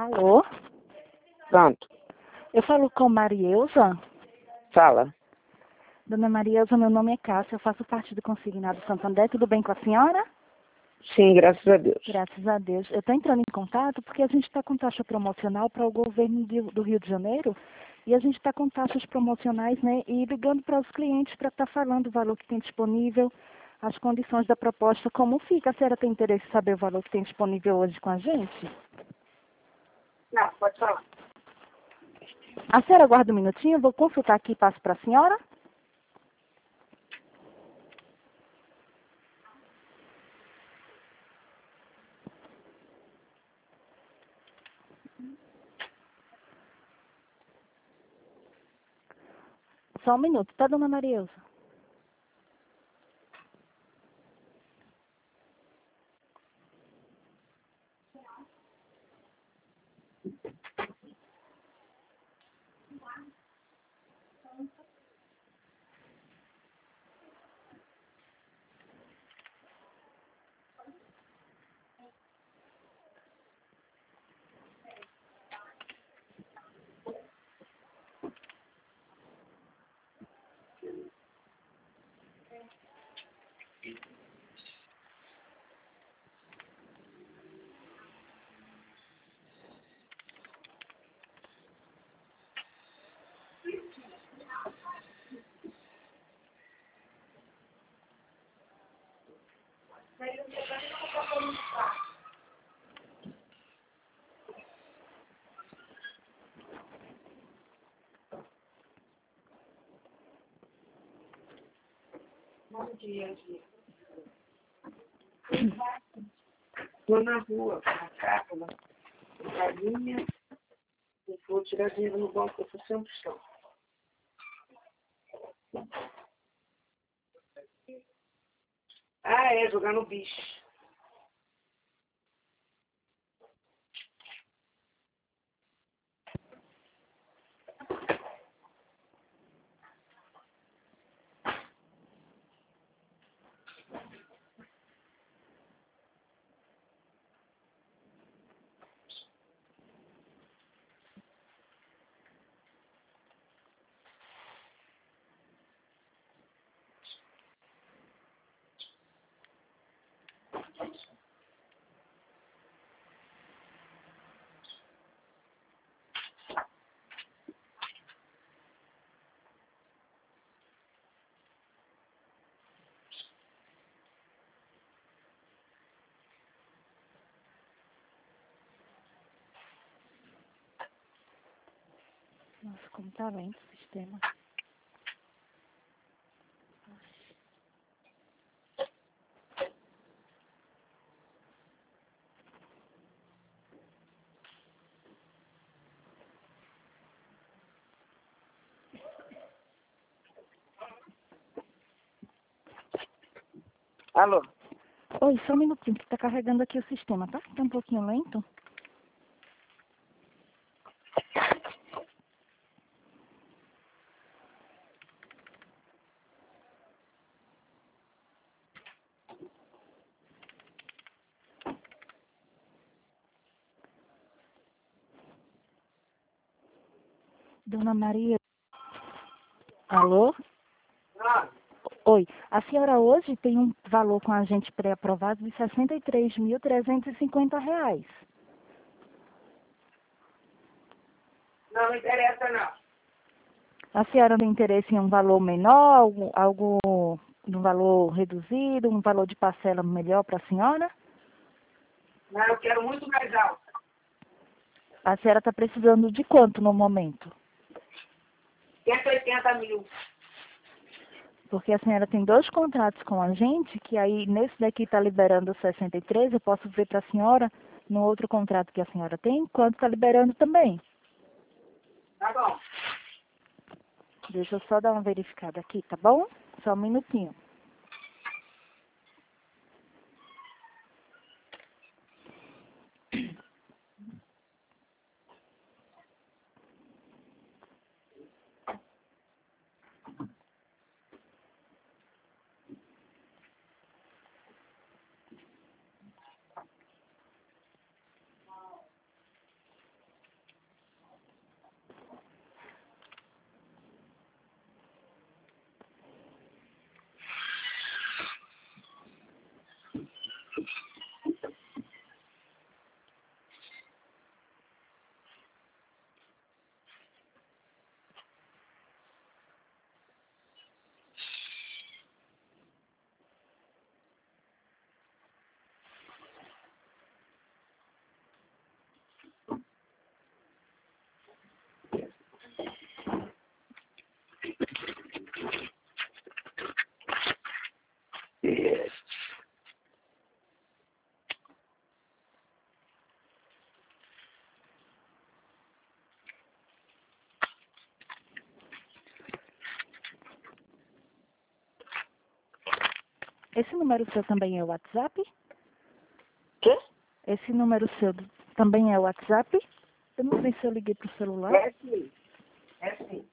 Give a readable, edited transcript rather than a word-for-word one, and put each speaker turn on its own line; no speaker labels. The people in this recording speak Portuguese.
Alô?
Pronto,
Eu falo com Marieusa.
fala.
Dona Marieusa, meu nome é Cássia, eu faço parte do Consignado Santander. Tudo bem com a senhora?
Sim, graças a Deus.
Graças a Deus. Eu estou entrando em contato porque a gente está com taxa promocional para o governo do Rio de Janeiro e a gente está com taxas promocionais, né? E ligando para os clientes para estar falando o valor que tem disponível, as condições da proposta, como fica. A senhora tem interesse em saber o valor que tem disponível hoje com a gente?
Não, pode falar.
A senhora aguarda um minutinho, eu vou consultar aqui e passo para a senhora. Só um minuto, tá, dona Marieusa?
Bom dia, dia. Estou na rua, com a cápula, com galinha, e vou tirar dinheiro no banco, eu estou sem opção. Ah, é, jogar no bicho.
Nossa, como tá lento o sistema.
Alô?
Oi, só um minutinho, que tá carregando aqui o sistema, tá? Tá um pouquinho lento. Dona Maria. Alô?
Ah,
Oi, a senhora hoje tem um valor com a gente pré-aprovado de R$ 63.350.
não interessa, não.
A senhora tem interesse em um valor menor, algo de um valor reduzido, um valor de parcela melhor para a senhora?
Não, eu quero muito mais alto.
A senhora está precisando de quanto no momento?
180 mil.
Porque a senhora tem 2 contratos com a gente, que aí nesse daqui está liberando 63, eu posso ver para a senhora, no outro contrato que a senhora tem, quanto está liberando também.
Tá bom.
Deixa eu só dar uma verificada aqui, tá bom? Só um minutinho. Esse número seu também é o WhatsApp?
Quê?
Esse número seu também é o WhatsApp? Eu não sei se eu liguei pro celular.
É sim. É sim.